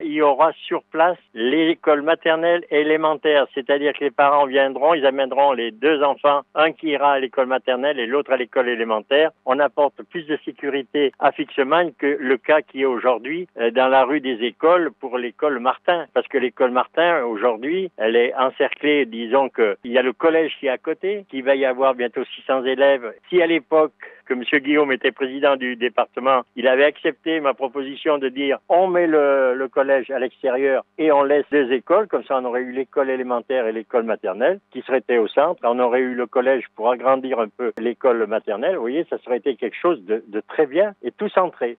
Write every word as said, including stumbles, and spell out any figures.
il y aura sur place l'école maternelle et élémentaire. C'est-à-dire que les parents viendront, ils amèneront les deux enfants, un qui ira à l'école maternelle et l'autre à l'école élémentaire. On apporte plus de sécurité à Fixemanges que le cas qui est aujourd'hui dans la rue des écoles pour l'école Martin. Parce que l'école Martin, aujourd'hui, elle est encerclée, disons que il y a le collège qui est à côté, qui va y avoir bientôt six cents élèves. Si à l'époque que M. Guillaume était président du département, il avait accepté ma proposition de dire on met le, le collège à l'extérieur et on laisse deux écoles, comme ça on aurait eu l'école élémentaire et l'école maternelle qui seraient été au centre, on aurait eu le collège pour agrandir un peu l'école maternelle, vous voyez, ça serait été quelque chose de, de très bien et tout centré.